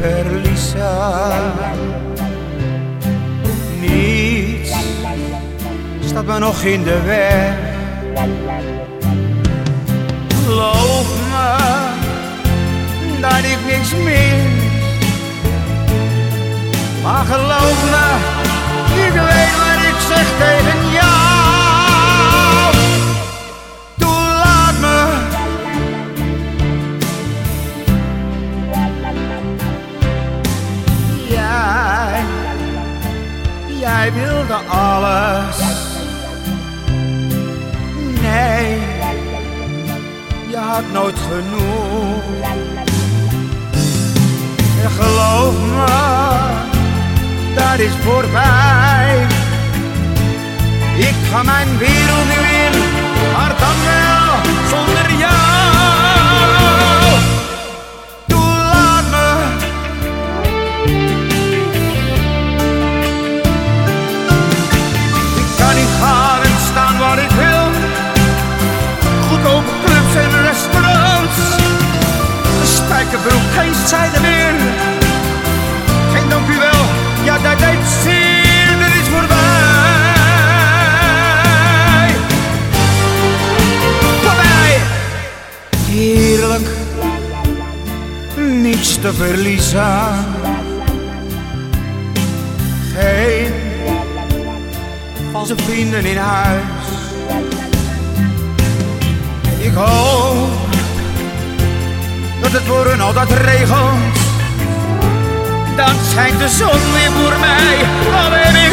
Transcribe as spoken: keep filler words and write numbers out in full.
verliezen. Niets staat me nog in de weg. Geloof me dat ik niks mis. Maar geloof me, ik weet wat ik zeg tegen jou. Toelaat me. Jij, jij wilde alles. Nee, je had nooit genoeg. En geloof me, dat is voorbij. Ik ga mijn wereld nu in, maar dan wel zonder jou. Toelaat me. Ik kan niet gaan en staan waar ik wil. Goedkope clubs en restaurants. Een spijkerbroek, geen zijde meer. Geen dank u wel. Ja, dat deed zeer, dat is voorbij. Voorbij. Heerlijk, niets te verliezen. Geen valse vrienden in huis. Ik hoop dat het voor hun altijd regelt. Dan schijnt de zon weer voor mij, al heb ik